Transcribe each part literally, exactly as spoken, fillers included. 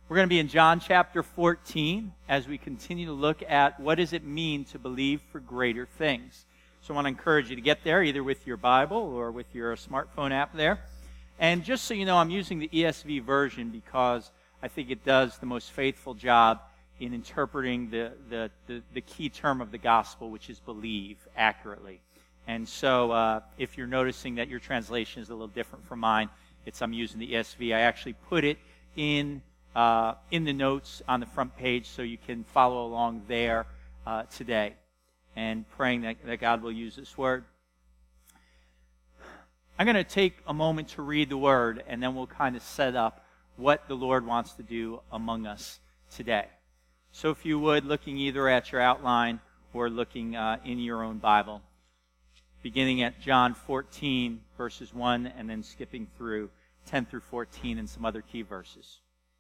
We're going to be in John chapter fourteen as we continue to look at what does it mean to believe for greater things. So I want to encourage you to get there either with your Bible or with your smartphone app there. And just so you know, I'm using the E S V version because I think it does the most faithful job in interpreting the, the, the, the key term of the gospel, which is believe, accurately. And so uh, if you're noticing that your translation is a little different from mine, it's I'm using the E S V. I actually put it in Uh, in the notes on the front page so you can follow along there uh, today, and praying that, that God will use this word. I'm going to take a moment to read the word, and then we'll kind of set up what the Lord wants to do among us today. So if you would, looking either at your outline or looking uh, in your own Bible, beginning at John fourteen, verses one, and then skipping through ten through fourteen and some other key verses.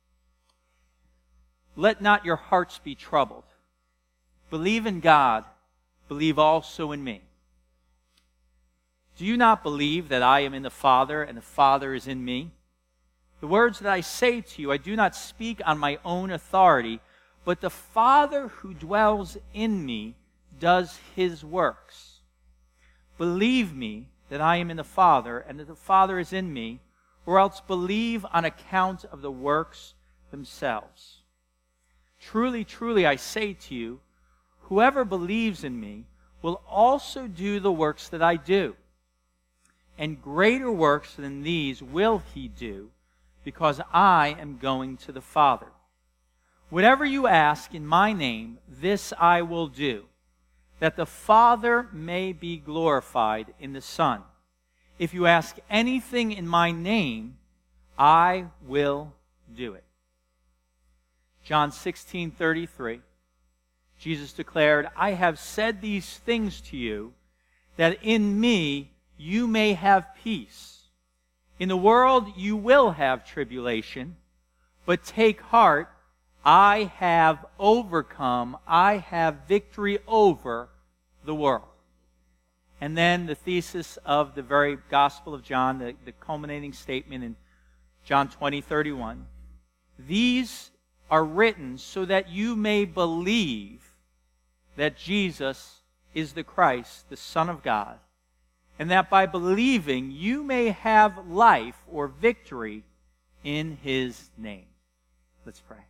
Let not your hearts be troubled. Believe in God. Believe also in me. Do you not believe that I am in the Father and the Father is in me? The words that I say to you, I do not speak on my own authority, but the Father who dwells in me does his works. Believe me that I am in the Father and that the Father is in me, or else believe on account of the works themselves. Truly, truly, I say to you, whoever believes in me will also do the works that I do. And greater works than these will he do, because I am going to the Father. Whatever you ask in my name, this I will do, that the Father may be glorified in the Son. If you ask anything in my name, I will do it. John sixteen thirty-three, Jesus declared, I have said these things to you, that in me you may have peace. In the world you will have tribulation, but take heart, I have overcome, I have victory over the world. And then the thesis of the very Gospel of John, the, the culminating statement in John twenty thirty-one. These are written so that you may believe that Jesus is the Christ, the Son of God, and that by believing you may have life or victory in his name. Let's pray.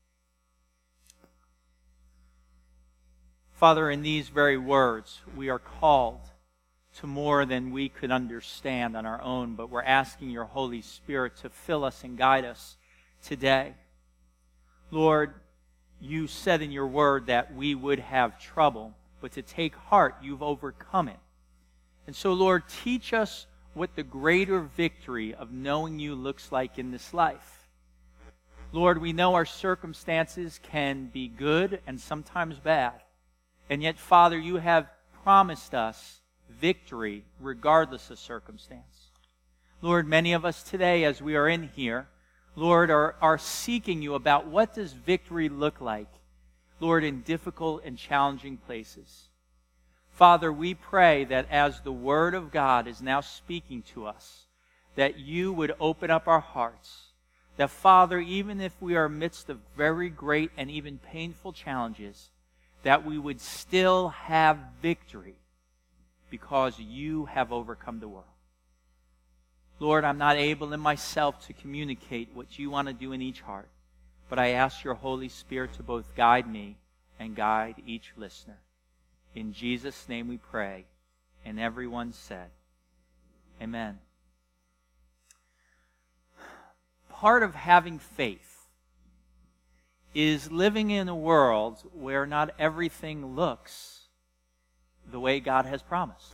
Father, in these very words, we are called to more than we could understand on our own, but we're asking your Holy Spirit to fill us and guide us today. Lord, you said in your word that we would have trouble, but to take heart, you've overcome it. And so, Lord, teach us what the greater victory of knowing you looks like in this life. Lord, we know our circumstances can be good and sometimes bad. And yet, Father, you have promised us victory regardless of circumstance. Lord, many of us today, as we are in here, Lord, are, are seeking you about what does victory look like, Lord, in difficult and challenging places. Father, we pray that as the Word of God is now speaking to us, that you would open up our hearts. That, Father, even if we are amidst of very great and even painful challenges, that we would still have victory because you have overcome the world. Lord, I'm not able in myself to communicate what you want to do in each heart, but I ask your Holy Spirit to both guide me and guide each listener. In Jesus' name we pray, and everyone said, Amen. Part of having faith is living in a world where not everything looks the way God has promised.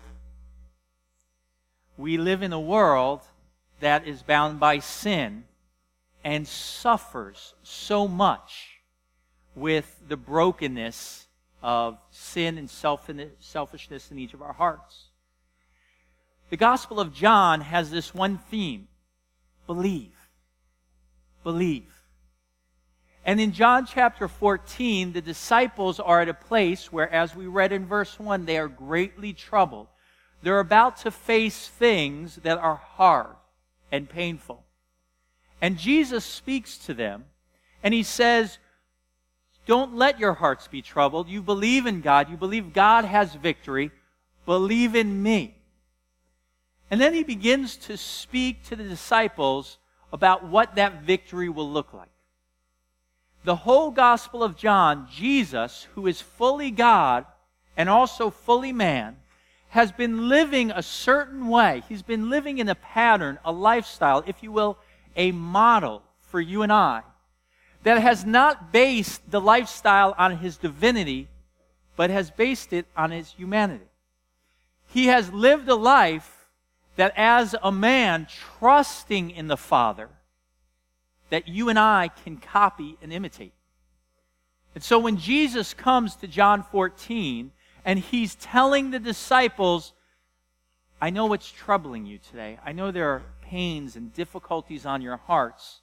We live in a world that is bound by sin and suffers so much with the brokenness of sin and selfishness in each of our hearts. The Gospel of John has this one theme: believe. Believe. And in John chapter fourteen, the disciples are at a place where, as we read in verse one, they are greatly troubled. They're about to face things that are hard and painful. And Jesus speaks to them, And he says, don't let your hearts be troubled. You believe in God. You believe God has victory. Believe in me. And then he begins to speak to the disciples about what that victory will look like. The whole Gospel of John, Jesus, who is fully God and also fully man, has been living a certain way. He's been living in a pattern, a lifestyle, if you will, a model for you and I, that has not based the lifestyle on his divinity, but has based it on his humanity. He has lived a life that as a man trusting in the Father, that you and I can copy and imitate. And so when Jesus comes to John fourteen, and he's telling the disciples, I know what's troubling you today. I know there are pains and difficulties on your hearts.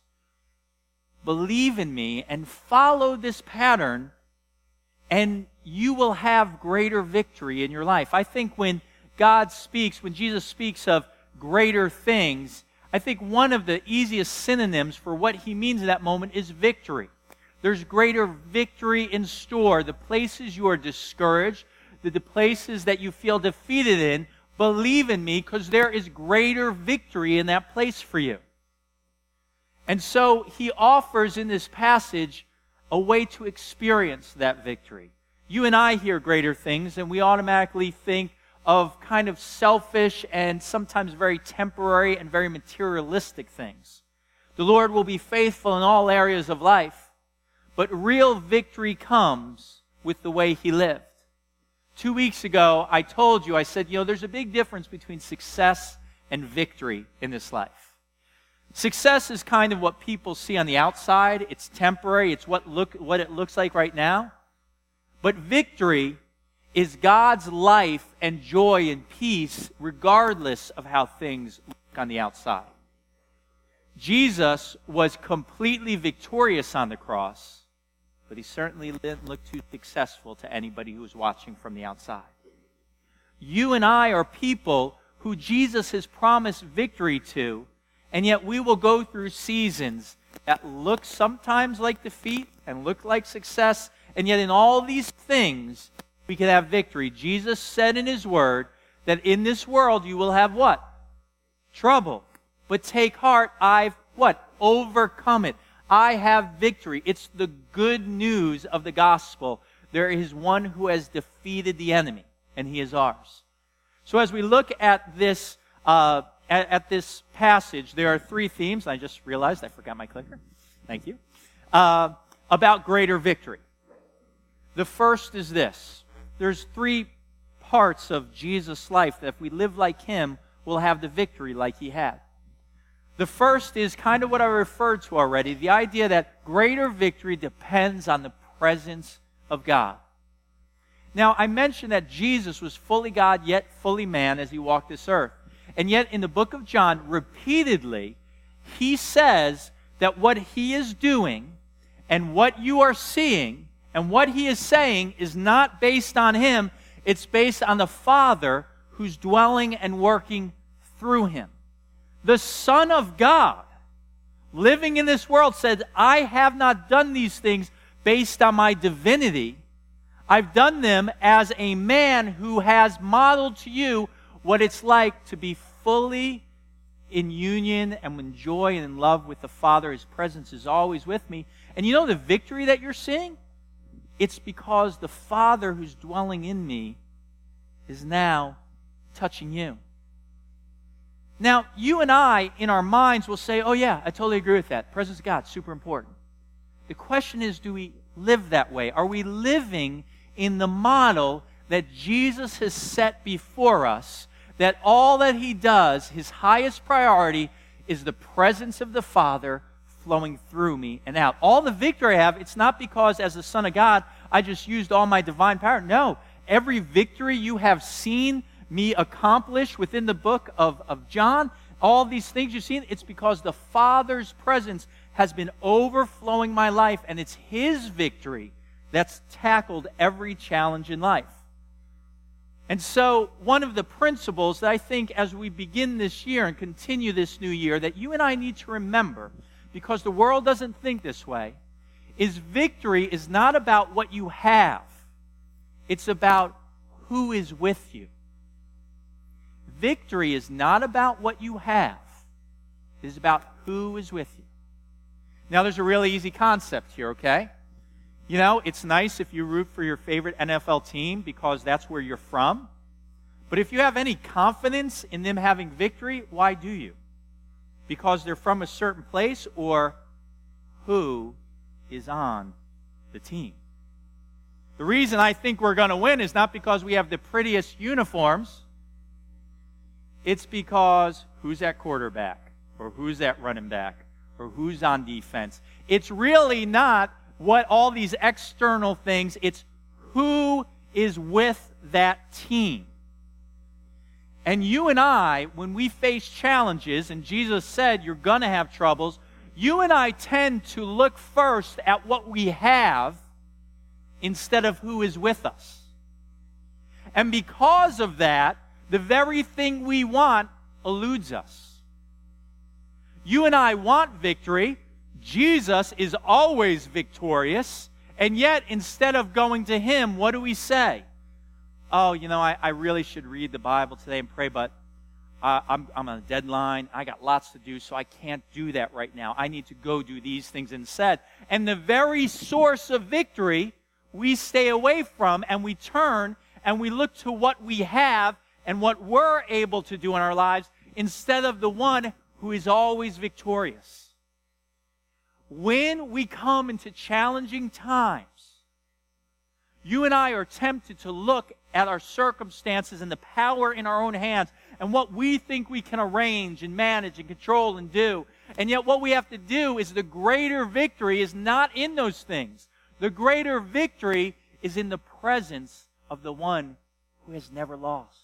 Believe in me and follow this pattern, and you will have greater victory in your life. I think when God speaks, when Jesus speaks of greater things, I think one of the easiest synonyms for what he means in that moment is victory. There's greater victory in store. The places you are discouraged, the, the places that you feel defeated in, believe in me, because there is greater victory in that place for you. And so he offers in this passage a way to experience that victory. You and I hear greater things, and we automatically think of kind of selfish and sometimes very temporary and very materialistic things. The Lord will be faithful in all areas of life, but real victory comes with the way he lived. Two weeks ago, I told you, I said, you know, there's a big difference between success and victory in this life. Success is kind of what people see on the outside. It's temporary. It's what look what it looks like right now. But victory is God's life and joy and peace regardless of how things look on the outside. Jesus was completely victorious on the cross, but he certainly didn't look too successful to anybody who was watching from the outside. You and I are people who Jesus has promised victory to, and yet we will go through seasons that look sometimes like defeat and look like success, and yet in all these things, we can have victory. Jesus said in his word that in this world you will have what? Trouble. But take heart, I've what? Overcome it. I have victory. It's the good news of the gospel. There is one who has defeated the enemy, and he is ours. So as we look at this uh, at, at this passage, there are three themes. I just realized I forgot my clicker. Thank you. Uh, about greater victory. The first is this. There's three parts of Jesus' life that if we live like him, we'll have the victory like he had. The first is kind of what I referred to already, the idea that greater victory depends on the presence of God. Now, I mentioned that Jesus was fully God, yet fully man as he walked this earth. And yet, in the book of John, repeatedly, he says that what he is doing and what you are seeing and what he is saying is not based on him. It's based on the Father who's dwelling and working through him. The Son of God, living in this world, said, I have not done these things based on my divinity. I've done them as a man who has modeled to you what it's like to be fully in union and in joy and in love with the Father. His presence is always with me. And you know the victory that you're seeing? It's because the Father who's dwelling in me is now touching you. Now, you and I, in our minds, will say, oh yeah, I totally agree with that. Presence of God, super important. The question is, do we live that way? Are we living in the model that Jesus has set before us, that all that he does, his highest priority, is the presence of the Father flowing through me and out? All the victory I have, it's not because as the Son of God, I just used all my divine power. No, every victory you have seen me accomplish within the book of, of John, all these things you've seen, it's because the Father's presence has been overflowing my life, and it's his victory that's tackled every challenge in life. And so one of the principles that I think as we begin this year and continue this new year that you and I need to remember, because the world doesn't think this way, is victory is not about what you have. It's about who is with you. Victory is not about what you have. It is about who is with you. Now, there's a really easy concept here, okay? You know, it's nice if you root for your favorite N F L team because that's where you're from. But if you have any confidence in them having victory, why do you? Because they're from a certain place, or who is on the team? The reason I think we're going to win is not because we have the prettiest uniforms. It's because who's at quarterback, or who's at running back, or who's on defense. It's really not what all these external things, it's who is with that team. And you and I, when we face challenges, and Jesus said you're going to have troubles, you and I tend to look first at what we have instead of who is with us. And because of that, the very thing we want eludes us. You and I want victory. Jesus is always victorious. And yet, instead of going to Him, what do we say? Oh, you know, I, I really should read the Bible today and pray, but uh, I'm, I'm on a deadline. I got lots to do, so I can't do that right now. I need to go do these things instead. And the very source of victory we stay away from, and we turn and we look to what we have and what we're able to do in our lives instead of the one who is always victorious. When we come into challenging times, you and I are tempted to look at our circumstances and the power in our own hands and what we think we can arrange and manage and control and do. And yet what we have to do is the greater victory is not in those things. The greater victory is in the presence of the one who has never lost.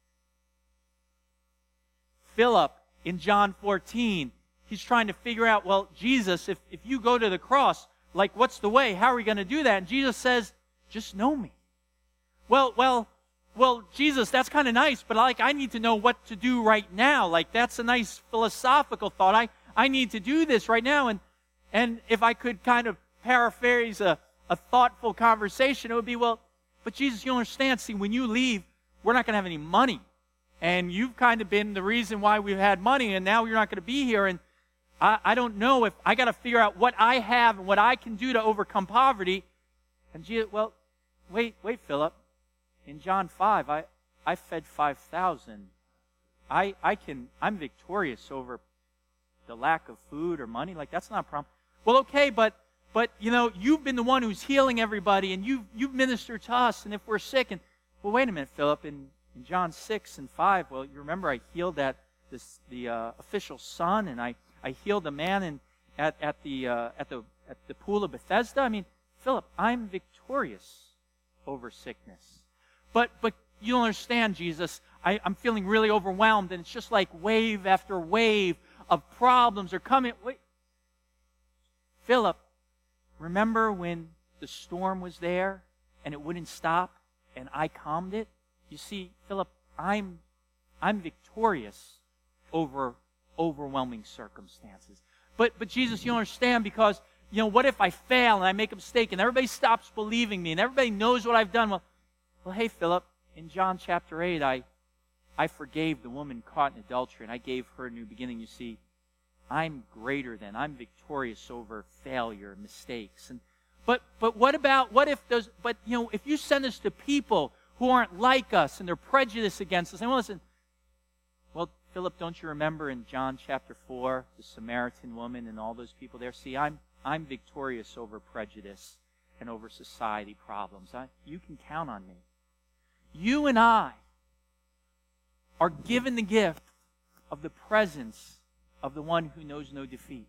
Philip, in John fourteen, he's trying to figure out, well, Jesus, if, if you go to the cross, like, what's the way? How are we going to do that? And Jesus says, just know me. Well, well, well, Jesus, that's kind of nice, but like, I need to know what to do right now. Like, that's a nice philosophical thought. I, I need to do this right now. And, and if I could kind of paraphrase a, a thoughtful conversation, it would be, well, but Jesus, you understand, see, when you leave, we're not going to have any money. And you've kind of been the reason why we've had money, and now you're not going to be here. And I, I don't know if I got to figure out what I have and what I can do to overcome poverty. And Jesus, well, wait, wait, Philip. In John five, I, I fed five thousand. I, I can, I'm victorious over the lack of food or money. Like, that's not a problem. Well, okay, but, but, you know, you've been the one who's healing everybody, and you've, you've ministered to us, and if we're sick, and, well, wait a minute, Philip, in, in John six and five, well, you remember I healed that, this, the uh, official son, and I, I healed a man in, at, at, the, uh, at, the, at the pool of Bethesda. I mean, Philip, I'm victorious over sickness. But but you don't understand, Jesus. I, I'm feeling really overwhelmed, and it's just like wave after wave of problems are coming. Wait. Philip, remember when the storm was there and it wouldn't stop and I calmed it? You see, Philip, I'm I'm victorious over overwhelming circumstances. But but Jesus, you don't understand, because, you know, what if I fail and I make a mistake and everybody stops believing me and everybody knows what I've done? Well, Well, hey, Philip, in John chapter eight, I, I forgave the woman caught in adultery, and I gave her a new beginning. You see, I'm greater than, I'm victorious over failure, mistakes. And but but what about, what if those, but, you know, if you send us to people who aren't like us and they're prejudiced against us, and well, listen, well, Philip, don't you remember in John chapter four, the Samaritan woman and all those people there? See, I'm I'm victorious over prejudice and over society problems. I, you can count on me. You and I are given the gift of the presence of the one who knows no defeat.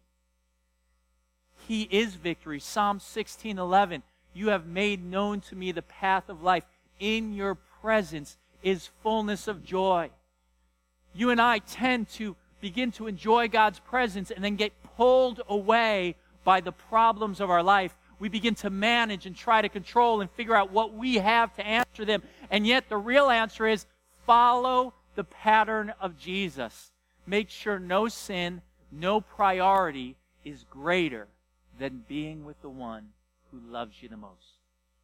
He is victory. Psalm sixteen eleven, you have made known to me the path of life. In your presence is fullness of joy. You and I tend to begin to enjoy God's presence and then get pulled away by the problems of our life. We begin to manage and try to control and figure out what we have to answer them. And yet the real answer is follow the pattern of Jesus. Make sure no sin, no priority is greater than being with the one who loves you the most.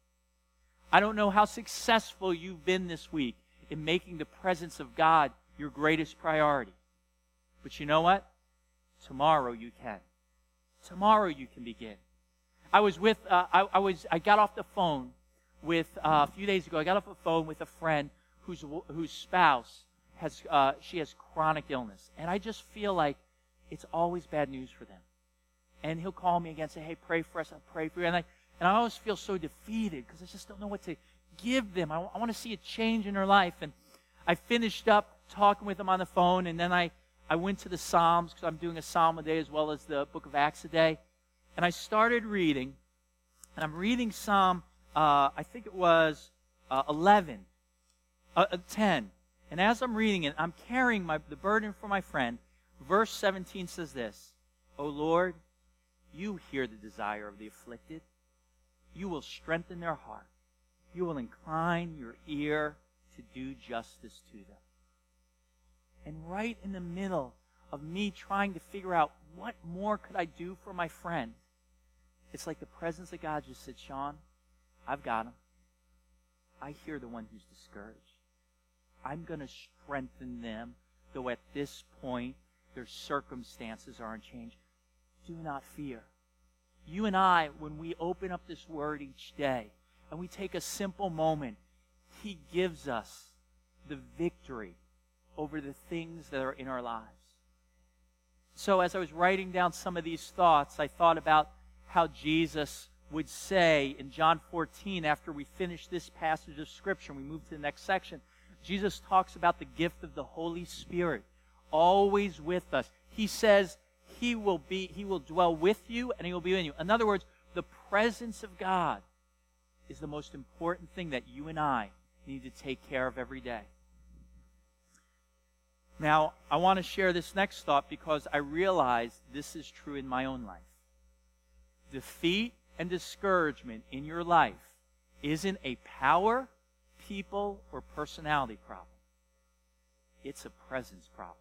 I don't know how successful you've been this week in making the presence of God your greatest priority. But you know what? Tomorrow you can. Tomorrow you can begin. I was with, uh, I, I was, I got off the phone with, uh, a few days ago, I got off the phone with a friend whose, whose spouse has, uh, she has chronic illness. And I just feel like it's always bad news for them. And he'll call me again and say, hey, pray for us, I'll pray for you. And I, and I always feel so defeated because I just don't know what to give them. I, I want to see a change in their life. And I finished up talking with them on the phone, and then I, I went to the Psalms because I'm doing a Psalm a day as well as the book of Acts a day. And I started reading, and I'm reading Psalm, uh, I think it was uh, eleven, uh, ten. And as I'm reading it, I'm carrying my, the burden for my friend. Verse seventeen says this, O Lord, you hear the desire of the afflicted. You will strengthen their heart. You will incline your ear to do justice to them. And right in the middle of me trying to figure out what more could I do for my friend, it's like the presence of God just said, Sean, I've got him. I hear the one who's discouraged. I'm going to strengthen them, though at this point their circumstances are unchanged. Do not fear. You and I, when we open up this word each day and we take a simple moment, He gives us the victory over the things that are in our lives. So as I was writing down some of these thoughts, I thought about how Jesus would say in John fourteen, after we finish this passage of Scripture, and we move to the next section, Jesus talks about the gift of the Holy Spirit, always with us. He says He will be, He will dwell with you and He will be in you. In other words, the presence of God is the most important thing that you and I need to take care of every day. Now, I want to share this next thought because I realize this is true in my own life. Defeat and discouragement in your life isn't a power, people, or personality problem. It's a presence problem.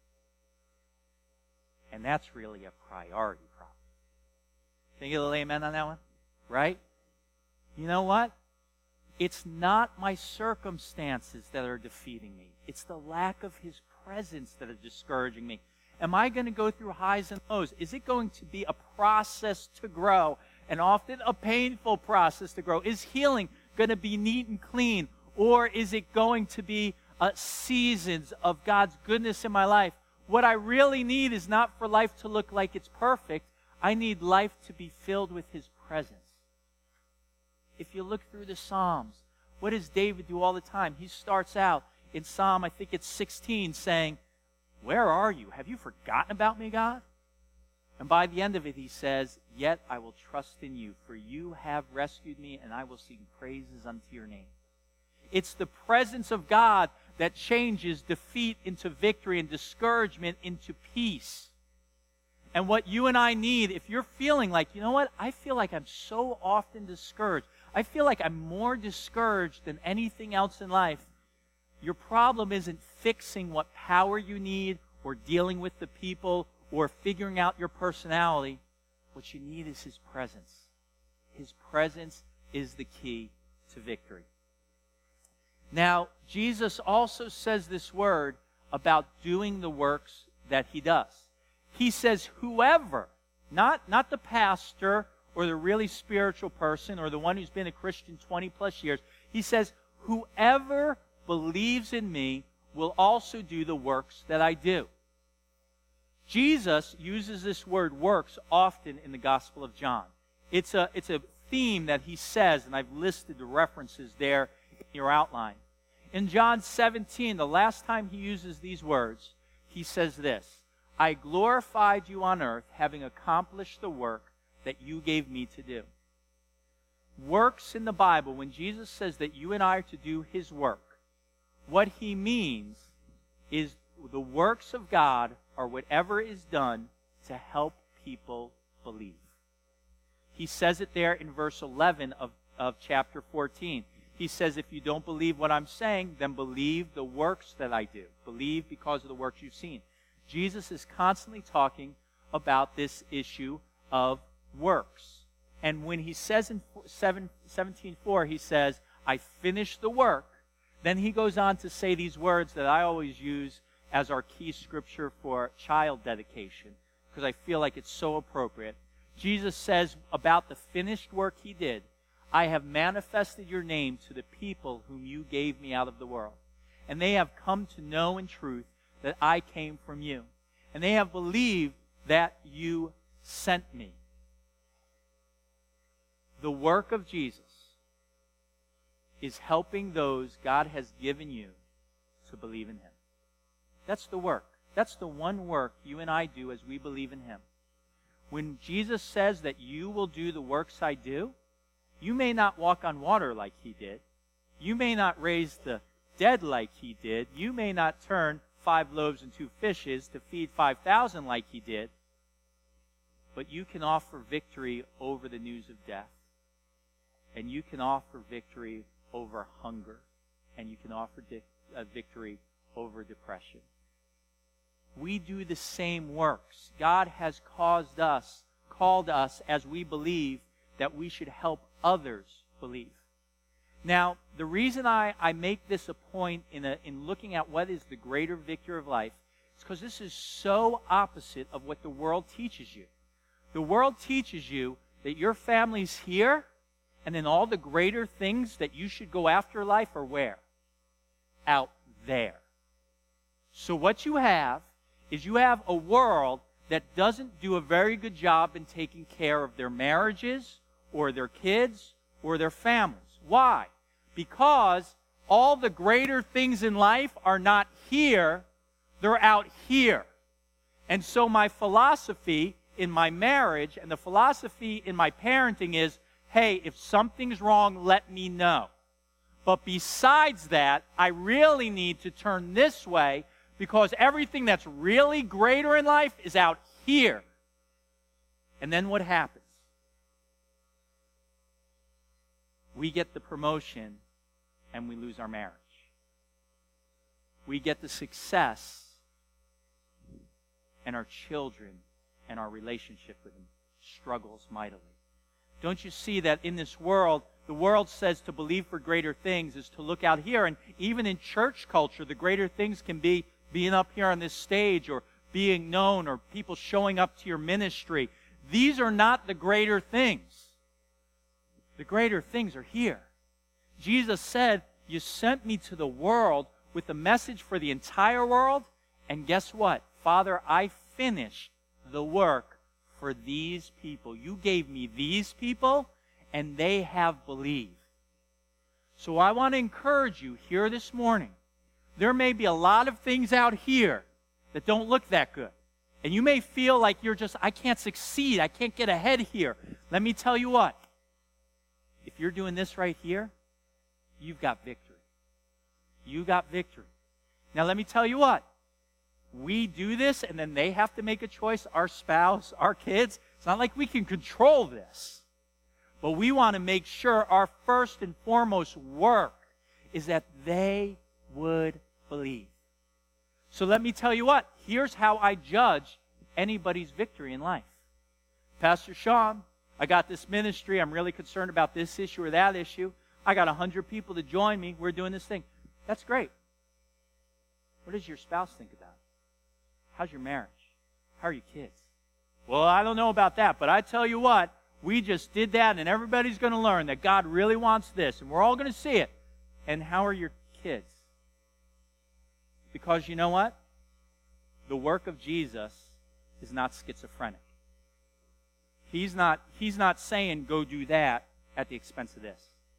And that's really a priority problem. Can you get a little amen on that one? Right? You know what? It's not my circumstances that are defeating me. It's the lack of His presence that are discouraging me. Am I going to go through highs and lows? Is it going to be a process to grow, and often a painful process to grow? Is healing going to be neat and clean, or is it going to be uh, seasons of God's goodness in my life? What I really need is not for life to look like it's perfect. I need life to be filled with His presence. If you look through the Psalms, what does David do all the time? He starts out in Psalm, I think it's sixteen, saying, where are you? Have you forgotten about me, God? And by the end of it, he says, yet I will trust in you, for you have rescued me, and I will sing praises unto your name. It's the presence of God that changes defeat into victory and discouragement into peace. And what you and I need, if you're feeling like, you know what, I feel like I'm so often discouraged. I feel like I'm more discouraged than anything else in life. Your problem isn't fixing what power you need or dealing with the people or figuring out your personality. What you need is His presence. His presence is the key to victory. Now, Jesus also says this word about doing the works that He does. He says, whoever, not, not the pastor or the really spiritual person or the one who's been a Christian twenty plus years. He says, whoever believes in me will also do the works that I do. Jesus uses this word works often in the Gospel of John. It's a, it's a theme that He says, and I've listed the references there in your outline. In John seventeen, the last time He uses these words, He says this, I glorified you on earth, having accomplished the work that you gave me to do. Works in the Bible, when Jesus says that you and I are to do His work, what He means is the works of God are whatever is done to help people believe. He says it there in verse eleven of, of chapter fourteen. He says, if you don't believe what I'm saying, then believe the works that I do. Believe because of the works you've seen. Jesus is constantly talking about this issue of works. And when he says in seventeen four, he says, I finished the work, then he goes on to say these words that I always use as our key scripture for child dedication, because I feel like it's so appropriate. Jesus says about the finished work he did, I have manifested your name to the people whom you gave me out of the world. And they have come to know in truth that I came from you. And they have believed that you sent me. The work of Jesus is helping those God has given you to believe in him. That's the work. That's the one work you and I do as we believe in him. When Jesus says that you will do the works I do, you may not walk on water like he did. You may not raise the dead like he did. You may not turn five loaves and two fishes to feed five thousand like he did. But you can offer victory over the news of death. And you can offer victory over hunger. And you can offer di- uh, victory over depression. We do the same works. God has caused us, called us as we believe that we should help others believe. Now, the reason I, I make this a point in, a, in looking at what is the greater victory of life is because this is so opposite of what the world teaches you. The world teaches you that your family's here, and then all the greater things that you should go after in life are where? Out there. So what you have is you have a world that doesn't do a very good job in taking care of their marriages or their kids or their families. Why? Because all the greater things in life are not here, they're out here. And so my philosophy in my marriage and the philosophy in my parenting is, hey, if something's wrong, let me know. But besides that, I really need to turn this way because everything that's really greater in life is out here. And then what happens? We get the promotion and we lose our marriage. We get the success and our children and our relationship with them struggles mightily. Don't you see that in this world, the world says to believe for greater things is to look out here. And even in church culture, the greater things can be being up here on this stage or being known or people showing up to your ministry. These are not the greater things. The greater things are here. Jesus said, you sent me to the world with a message for the entire world. And guess what? Father, I finished the work for these people. You gave me these people, and they have believed. So I want to encourage you here this morning. There may be a lot of things out here that don't look that good. And you may feel like you're just, I can't succeed. I can't get ahead here. Let me tell you what. If you're doing this right here, you've got victory. You got victory. Now let me tell you what. We do this and then they have to make a choice, our spouse, our kids. It's not like we can control this. But we want to make sure our first and foremost work is that they would believe. So let me tell you what. Here's how I judge anybody's victory in life. Pastor Sean, I got this ministry. I'm really concerned about this issue or that issue. I got a hundred people to join me. We're doing this thing. That's great. What does your spouse think about it? How's your marriage? How are your kids? Well, I don't know about that, but I tell you what, we just did that, and everybody's going to learn that God really wants this, and we're all going to see it. And how are your kids? Because you know what? The work of Jesus is not schizophrenic. He's not, he's not saying, go do that at the expense of this.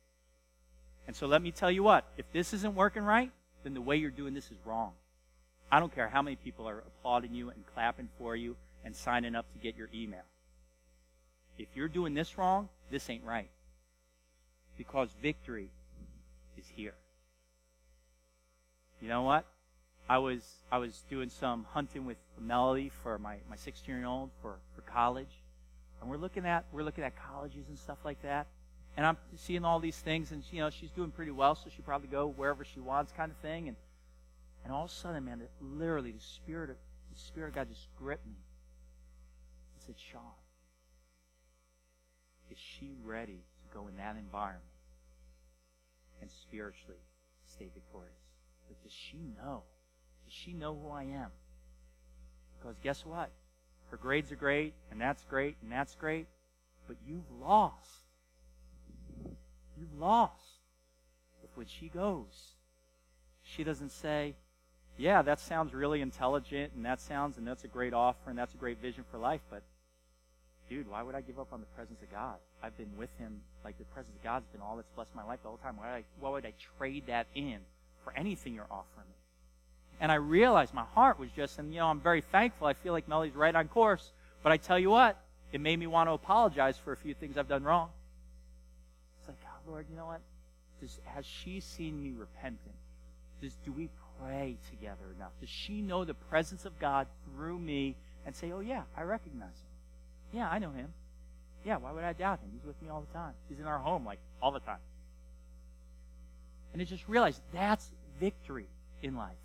And so let me tell you what, if this isn't working right, then the way you're doing this is wrong. I don't care how many people are applauding you and clapping for you and signing up to get your email. If you're doing this wrong, this ain't right. Because victory is here. You know what? I was I was doing some hunting with Melody for my, my sixteen-year-old for, for college. And we're looking at we're looking at colleges and stuff like that. And I'm seeing all these things, and you know, she's doing pretty well, so she'll probably go wherever she wants, kind of thing. And and all of a sudden, man, it, literally the spirit of the spirit of God just gripped me. He said, Sean, is she ready to go in that environment and spiritually stay victorious? But does she know? Does she know who I am? Because guess what? Her grades are great, and that's great, and that's great, but you've lost. You've lost. If when she goes, she doesn't say, yeah, that sounds really intelligent, and that sounds, and that's a great offer, and that's a great vision for life, but dude, why would I give up on the presence of God? I've been with him, like the presence of God's been all that's blessed my life the whole time. Why would I, why would I trade that in for anything you're offering me? And I realized my heart was just, and you know, I'm very thankful. I feel like Melly's right on course. But I tell you what, it made me want to apologize for a few things I've done wrong. It's like, God, Lord, you know what? Does, has she seen me repentant? Does, do we pray together enough? Does she know the presence of God through me and say, oh yeah, I recognize him. Yeah, I know him. Yeah, why would I doubt him? He's with me all the time. He's in our home, like, all the time. And I just realized that's victory in life.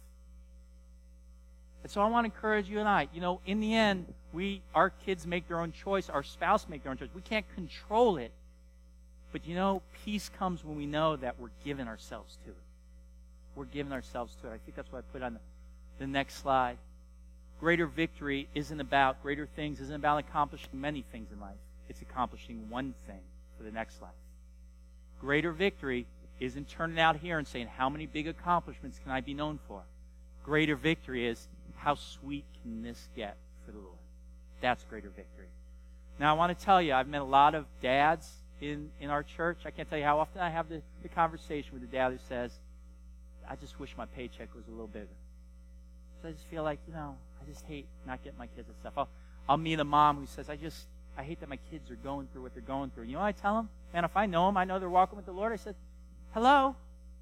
And so I want to encourage you and I, you know, in the end, we, our kids make their own choice, our spouse make their own choice. We can't control it. But you know, peace comes when we know that we're giving ourselves to it. We're giving ourselves to it. I think that's what I put on the, the next slide. Greater victory isn't about, greater things isn't about accomplishing many things in life. It's accomplishing one thing for the next life. Greater victory isn't turning out here and saying, how many big accomplishments can I be known for? Greater victory is, how sweet can this get for the Lord? That's greater victory. Now, I want to tell you, I've met a lot of dads in, in our church. I can't tell you how often I have the, the conversation with a dad who says, I just wish my paycheck was a little bigger. So I just feel like, you know, I just hate not getting my kids and stuff. I'll, I'll meet a mom who says, I just, I hate that my kids are going through what they're going through. You know what I tell them? Man, if I know them, I know they're walking with the Lord. I said, hello?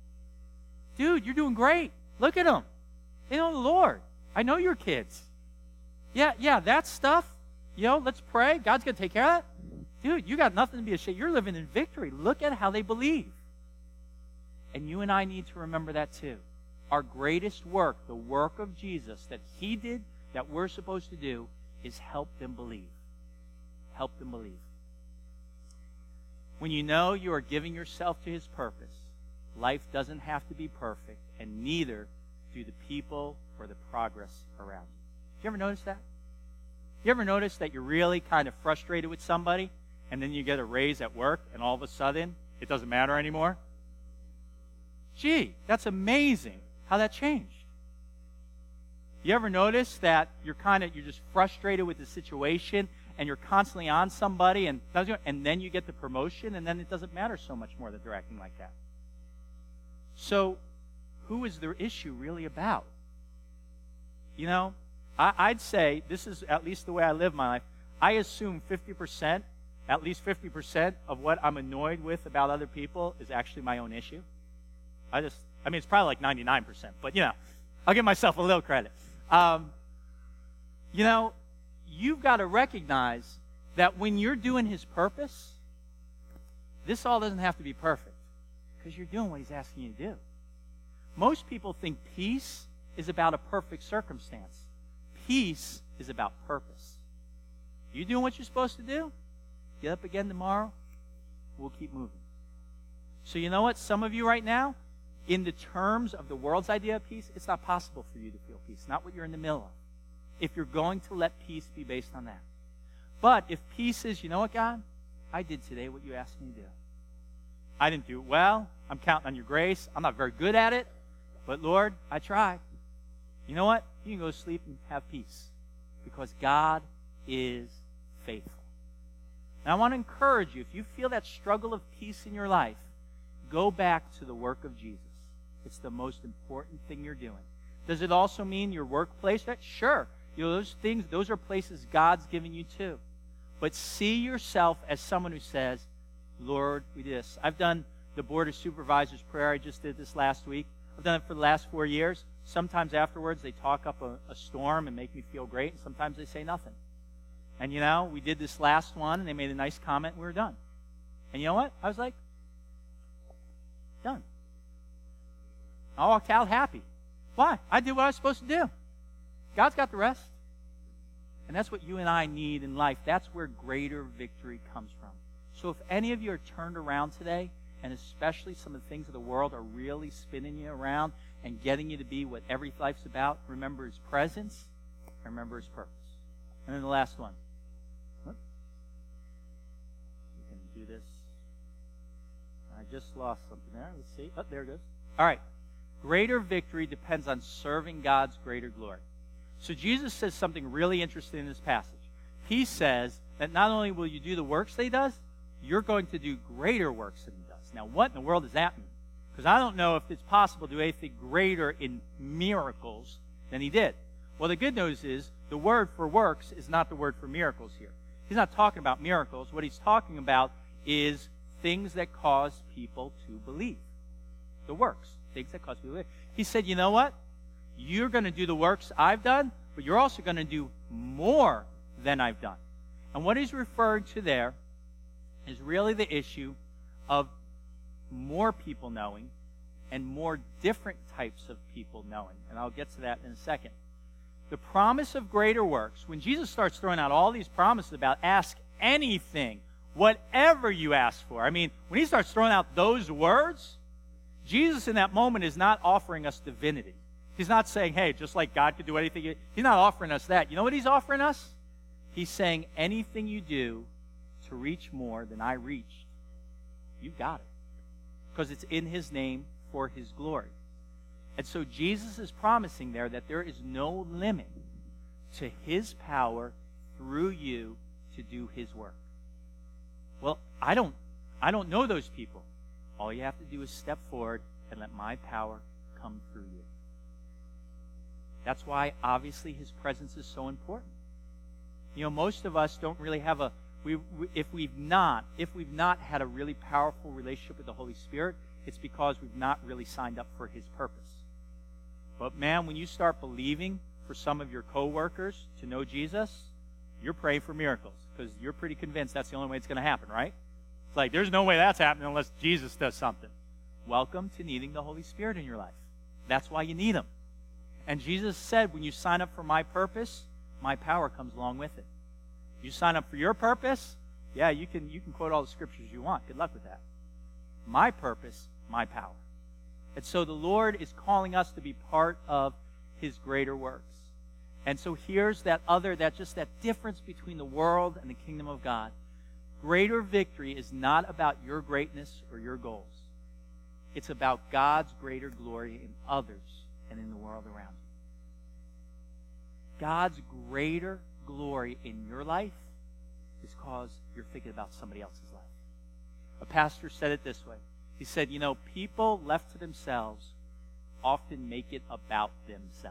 Dude, you're doing great. Look at them. They know the Lord. I know your kids. Yeah, yeah, that stuff, you know, let's pray. God's going to take care of that. Dude, you got nothing to be ashamed. You're living in victory. Look at how they believe. And you and I need to remember that too. Our greatest work, the work of Jesus that he did, that we're supposed to do, is help them believe. Help them believe. When you know you are giving yourself to his purpose, life doesn't have to be perfect, and neither do the people or the progress around you. Did you ever notice that? You ever notice that you're really kind of frustrated with somebody, and then you get a raise at work, and all of a sudden, it doesn't matter anymore? Gee, that's amazing how that changed. You ever notice that you're kind of, you're just frustrated with the situation, and you're constantly on somebody, and, and then you get the promotion, and then it doesn't matter so much more that they're acting like that. So, who is the issue really about? You know, I, I'd say, this is at least the way I live my life, I assume fifty percent, at least fifty percent of what I'm annoyed with about other people is actually my own issue. I just, I mean, it's probably like ninety-nine percent, but you know, I'll give myself a little credit. Um, you know, you've got to recognize that when you're doing his purpose, this all doesn't have to be perfect because you're doing what he's asking you to do. Most people think peace is about a perfect circumstance. Peace is about purpose. You doing what you're supposed to do? Get up again tomorrow. We'll keep moving. So you know what? Some of you right now, in the terms of the world's idea of peace, it's not possible for you to feel peace. Not what you're in the middle of. If you're going to let peace be based on that. But if peace is, you know what, God? I did today what you asked me to do. I didn't do it well. I'm counting on your grace. I'm not very good at it. But Lord, I tried. You know what? You can go to sleep and have peace. Because God is faithful. And I want to encourage you, if you feel that struggle of peace in your life, go back to the work of Jesus. It's the most important thing you're doing. Does it also mean your workplace? Sure. You know, those things, those are places God's given you too. But see yourself as someone who says, Lord, we do this. I've done the Board of Supervisors prayer. I just did this last week. I've done it for the last four years. Sometimes afterwards they talk up a, a storm and make me feel great, and sometimes they say nothing. And you know, we did this last one, and they made a nice comment, and we were done. And you know what? I was like, done. I walked out happy. Why? I did what I was supposed to do. God's got the rest. And that's what you and I need in life. That's where greater victory comes from. So if any of you are turned around today, and especially some of the things of the world are really spinning you around and getting you to be what every life's about, remember his presence, remember his purpose. And then the last one. You can do this. I just lost something there. Let's see. Oh, there it goes. All right. Greater victory depends on serving God's greater glory. So Jesus says something really interesting in this passage. He says that not only will you do the works that he does, you're going to do greater works than he does. Now, what in the world does that mean? Because I don't know if it's possible to do anything greater in miracles than he did. Well, the good news is the word for works is not the word for miracles here. He's not talking about miracles. What he's talking about is things that cause people to believe. The works. Things that cause people to believe. He said, you know what? You're going to do the works I've done, but you're also going to do more than I've done. And what he's referring to there is really the issue of more people knowing and more different types of people knowing. And I'll get to that in a second. The promise of greater works, when Jesus starts throwing out all these promises about ask anything, whatever you ask for. I mean, when he starts throwing out those words, Jesus in that moment is not offering us divinity. He's not saying, hey, just like God could do anything. He's not offering us that. You know what he's offering us? He's saying anything you do to reach more than I reached, you got it. Because it's in his name for his glory. And so Jesus is promising there that there is no limit to his power through you to do his work. Well, I don't, I don't know those people. All you have to do is step forward and let my power come through you. That's why, obviously, his presence is so important. You know, most of us don't really have a, we, we, if we've not, if we've not had a really powerful relationship with the Holy Spirit, it's because we've not really signed up for his purpose. But man, when you start believing for some of your coworkers to know Jesus, you're praying for miracles because you're pretty convinced that's the only way it's going to happen, right? It's like, there's no way that's happening unless Jesus does something. Welcome to needing the Holy Spirit in your life. That's why you need him. And Jesus said, when you sign up for my purpose, my power comes along with it. You sign up for your purpose, yeah, you can, you can quote all the scriptures you want. Good luck with that. My purpose, my power. And so the Lord is calling us to be part of his greater works. And so here's that other, that just that difference between the world and the kingdom of God. Greater victory is not about your greatness or your goals. It's about God's greater glory in others and in the world around you. God's greater glory in your life is because you're thinking about somebody else's life. A pastor said it this way. He said, you know, people left to themselves often make it about themselves.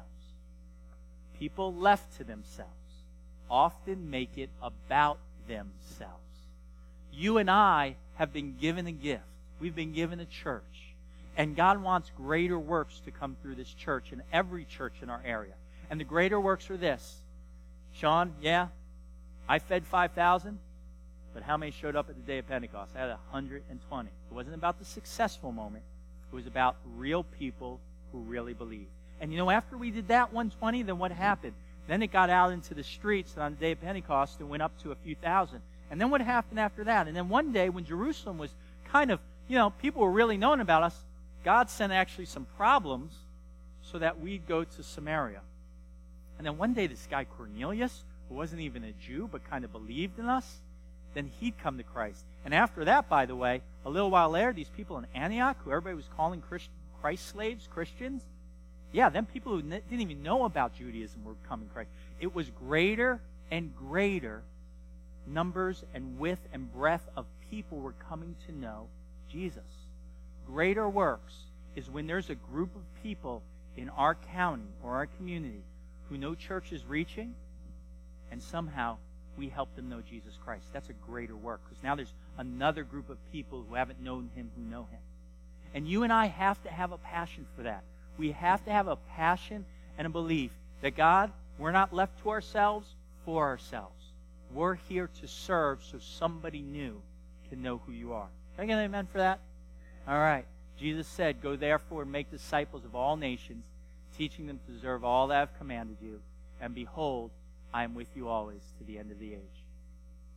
People left to themselves often make it about themselves. You and I have been given a gift. We've been given a church. And God wants greater works to come through this church and every church in our area. And the greater works are this. Sean, yeah, I fed five thousand, but how many showed up at the day of Pentecost? I had one hundred twenty. It wasn't about the successful moment. It was about real people who really believed. And you know, after we did that one hundred twenty, then what happened? Then it got out into the streets on the day of Pentecost and went up to a few thousand. And then what happened after that? And then one day when Jerusalem was kind of, you know, people were really knowing about us, God sent actually some problems so that we'd go to Samaria. And then one day this guy Cornelius, who wasn't even a Jew but kind of believed in us, then he'd come to Christ. And after that, by the way, a little while later, these people in Antioch, who everybody was calling Christ, Christ slaves, Christians, yeah, then people who didn't even know about Judaism were coming to Christ. It was greater and greater numbers and width and breadth of people were coming to know Jesus. Greater works is when there's a group of people in our county or our community who know church is reaching, and somehow we help them know Jesus Christ. That's a greater work, because now there's another group of people who haven't known him who know him. And you and I have to have a passion for that. We have to have a passion and a belief that God, we're not left to ourselves for ourselves. We're here to serve so somebody new can know who you are. Can I get an amen for that? All right. Jesus said, go therefore and make disciples of all nations, teaching them to observe all that I have commanded you. And behold, I am with you always to the end of the age.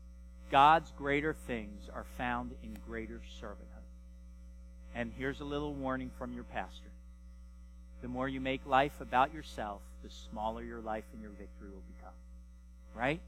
God's greater things are found in greater servanthood. And here's a little warning from your pastor. The more you make life about yourself, the smaller your life and your victory will become. Right?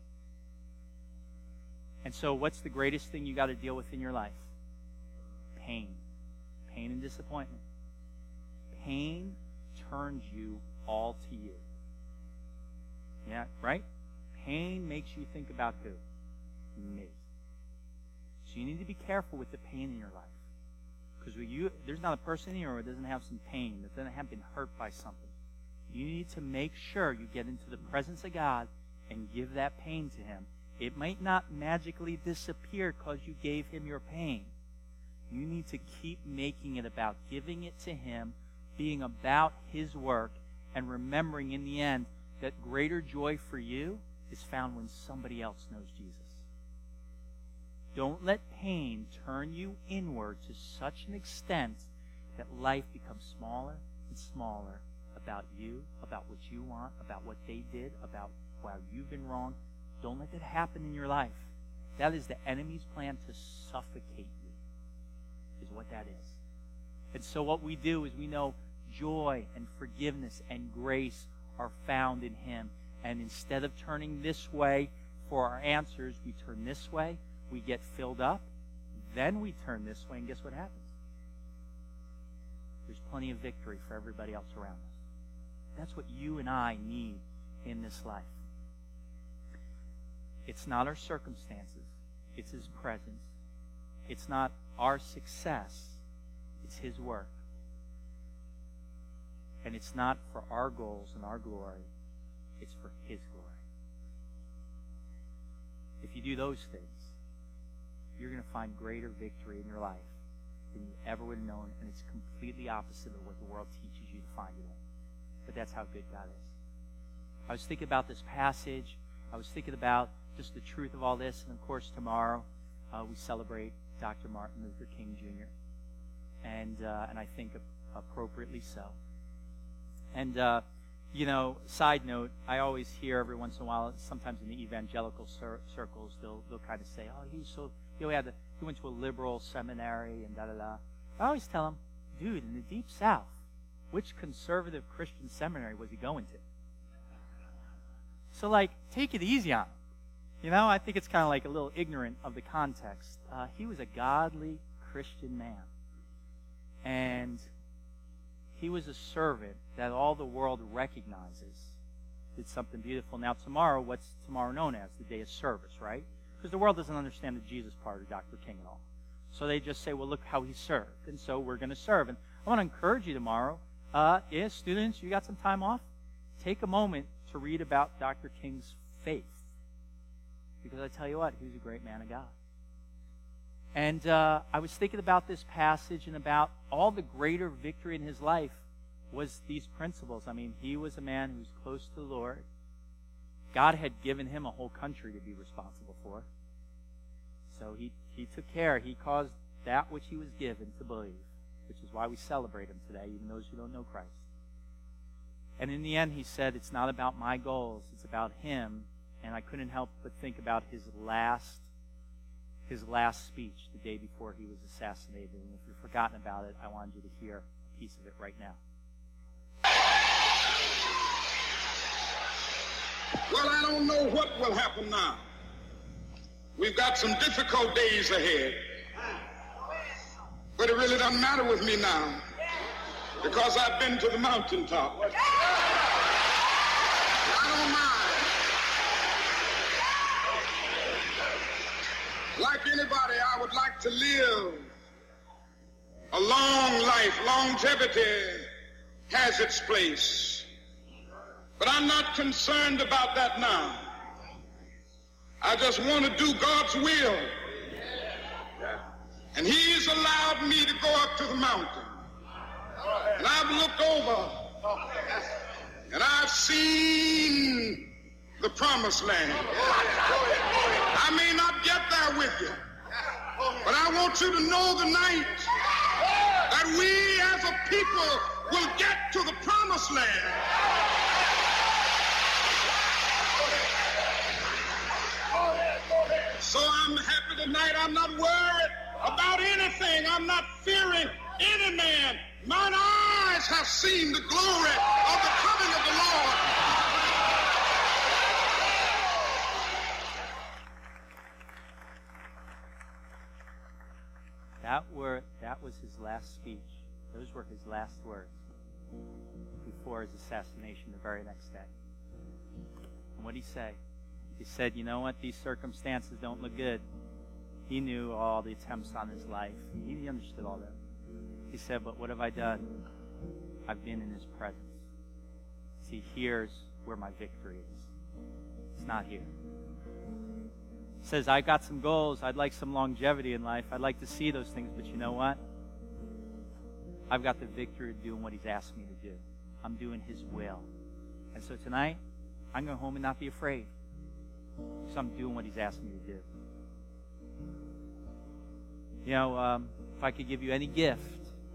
And so what's the greatest thing you got to deal with in your life? Pain. Pain and disappointment. Pain turns you all to you. Yeah, right? Pain makes you think about who? Me. So you need to be careful with the pain in your life. Because you, there's not a person here who doesn't have some pain, that doesn't have been hurt by something. You need to make sure you get into the presence of God and give that pain to Him. It might not magically disappear because you gave Him your pain. You need to keep making it about giving it to Him, being about His work, and remembering in the end that greater joy for you is found when somebody else knows Jesus. Don't let pain turn you inward to such an extent that life becomes smaller and smaller about you, about what you want, about what they did, about how you've been wrong. Don't let that happen in your life. That is the enemy's plan to suffocate you, is what that is. And so what we do is we know joy and forgiveness and grace are found in Him. And instead of turning this way for our answers, we turn this way. We get filled up, then we turn this way, and guess what happens? There's plenty of victory for everybody else around us. That's what you and I need in this life. It's not our circumstances. It's His presence. It's not our success. It's His work. And it's not for our goals and our glory. It's for His glory. If you do those things, you're going to find greater victory in your life than you ever would have known, and it's completely opposite of what the world teaches you to find it in. But that's how good God is. I was thinking about this passage. I was thinking about just the truth of all this, and of course tomorrow uh, we celebrate Doctor Martin Luther King Junior And uh, and I think appropriately so. And uh, you know, side note, I always hear every once in a while, sometimes in the evangelical cir- circles, they'll they'll kind of say, "Oh, he's so he had to, he went to a liberal seminary and da da da." I always tell them, "Dude, in the Deep South, which conservative Christian seminary was he going to?" So, like, take it easy on him. You know, I think it's kind of like a little ignorant of the context. Uh, he was a godly Christian man, and he was a servant that all the world recognizes did something beautiful. Now, tomorrow, what's tomorrow known as? The day of service, right? Because the world doesn't understand the Jesus part of Doctor King at all. So they just say, well, look how he served. And so we're going to serve. And I want to encourage you tomorrow, uh, yeah, students, you got some time off? Take a moment to read about Doctor King's faith. Because I tell you what, he was a great man of God. And uh, I was thinking about this passage and about all the greater victory in his life was these principles. I mean, he was a man who was close to the Lord. God had given him a whole country to be responsible for. So he, he took care. He caused that which he was given to believe, which is why we celebrate him today, even those who don't know Christ. And in the end, he said, it's not about my goals, it's about him. And I couldn't help but think about his last his last speech the day before he was assassinated. And if you've forgotten about it, I wanted you to hear a piece of it right now. Well, I don't know what will happen now. We've got some difficult days ahead. But it really doesn't matter with me now, because I've been to the mountaintop. I don't mind. Like anybody, I would like to live a long life. Longevity has its place. But I'm not concerned about that now. I just want to do God's will. And He's allowed me to go up to the mountain. And I've looked over and I've seen the promised land. I may not get there with you, but I want you to know tonight that we as a people will get to the promised land. So I'm happy I'm not worried about anything. I'm not fearing any man. Mine eyes have seen the glory of the coming of the Lord. That were that was his last speech. Those were his last words before his assassination the very next day. And what did he say? He said, you know what? These circumstances don't look good. He knew all the attempts on his life. He understood all that. He said, but what have I done? I've been in his presence. See, here's where my victory is. It's not here. He says, I've got some goals. I'd like some longevity in life. I'd like to see those things, but you know what? I've got the victory of doing what he's asked me to do. I'm doing his will. And so tonight, I'm going home and not be afraid. Because I'm doing what he's asked me to do. You know, um, if I could give you any gift,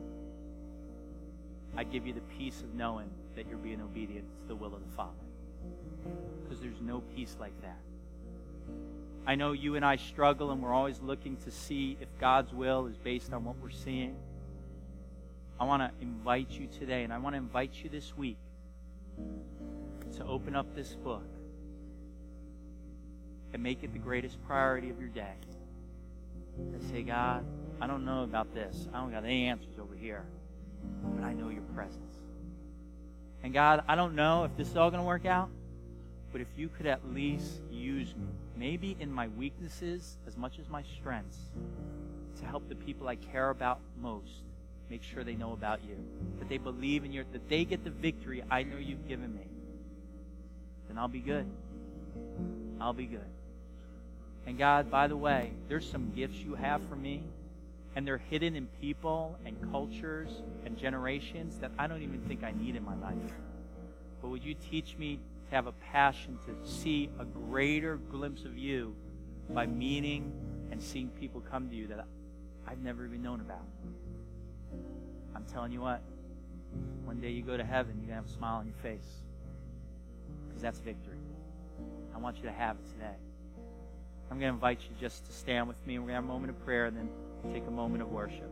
I'd give you the peace of knowing that you're being obedient to the will of the Father. Because there's no peace like that. I know you and I struggle, and we're always looking to see if God's will is based on what we're seeing. I want to invite you today, and I want to invite you this week to open up this book and make it the greatest priority of your day. And say, God, I don't know about this. I don't got any answers over here, but I know your presence. And God, I don't know if this is all going to work out, but if you could at least use me, maybe in my weaknesses as much as my strengths, to help the people I care about most make sure they know about you, that they believe in your, that they get the victory I know you've given me, then I'll be good. I'll be good. And God, by the way, there's some gifts you have for me, and they're hidden in people and cultures and generations that I don't even think I need in my life. But would you teach me to have a passion to see a greater glimpse of you by meeting and seeing people come to you that I've never even known about? I'm telling you what, one day you go to heaven, you're going to have a smile on your face. Because that's victory. I want you to have it today. I'm going to invite you just to stand with me, and we're going to have a moment of prayer and then take a moment of worship.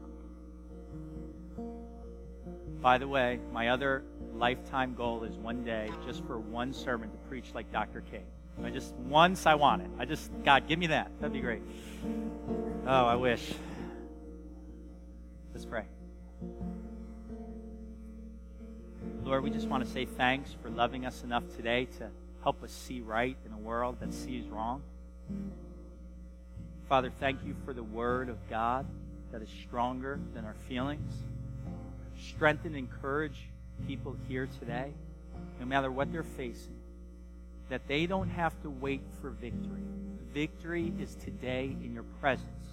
By the way, my other lifetime goal is one day, just for one sermon, to preach like Doctor King. I just once I want it. I just, God, give me that. That'd be great. Oh, I wish. Let's pray. Lord, we just want to say thanks for loving us enough today to help us see right in a world that sees wrong. Father, thank you for the Word of God that is stronger than our feelings. Strengthen and encourage people here today, no matter what they're facing, that they don't have to wait for victory. Victory is today in your presence.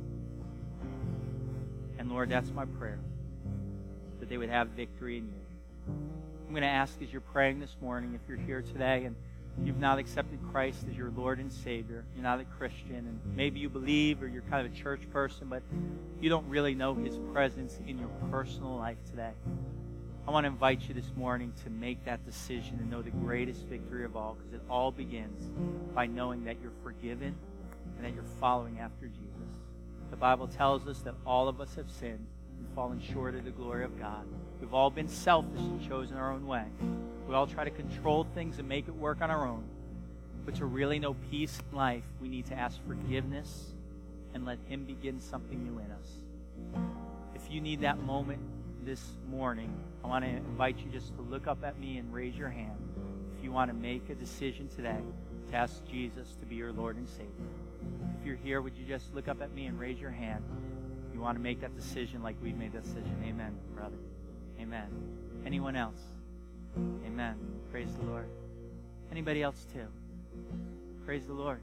And Lord, that's my prayer, that they would have victory in you. I'm going to ask as you're praying this morning, if you're here today and you've not accepted Christ as your Lord and Savior, you're not a Christian, and maybe you believe or you're kind of a church person, but you don't really know His presence in your personal life today. I want to invite you this morning to make that decision and know the greatest victory of all, because it all begins by knowing that you're forgiven and that you're following after Jesus. The Bible tells us that all of us have sinned and fallen short of the glory of God. We've all been selfish and chosen our own way. We all try to control things and make it work on our own. But to really know peace in life, we need to ask forgiveness and let Him begin something new in us. If you need that moment this morning, I want to invite you just to look up at me and raise your hand if you want to make a decision today to ask Jesus to be your Lord and Savior. If you're here, would you just look up at me and raise your hand? You want to make that decision like we've made that decision. Amen, brother. Amen. Anyone else? Amen. Praise the Lord. Anybody else too? Praise the Lord.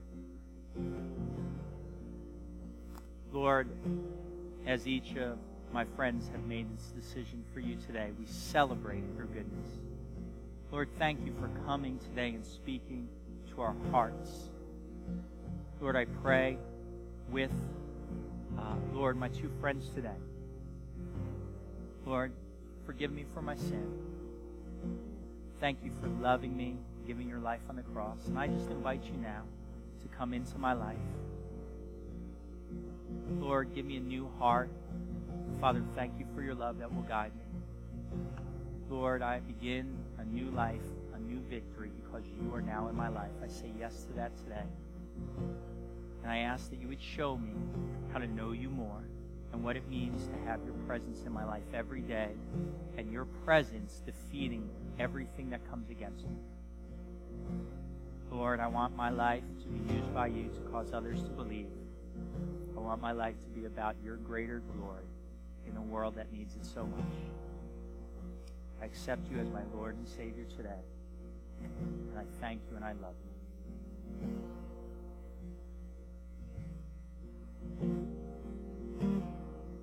Lord, as each of my friends have made this decision for you today, we celebrate your goodness. Lord, thank you for coming today and speaking to our hearts. Lord, I pray with, uh, Lord, my two friends today. Lord, forgive me for my sin. Thank you for loving me, giving your life on the cross. And I just invite you now to come into my life. Lord, give me a new heart. Father, thank you for your love that will guide me. Lord, I begin a new life, a new victory, because you are now in my life. I say yes to that today. And I ask that you would show me how to know you more and what it means to have your presence in my life every day, and your presence defeating everything that comes against me. Lord, I want my life to be used by you to cause others to believe. I want my life to be about your greater glory in a world that needs it so much. I accept you as my Lord and Savior today. And I thank you and I love you.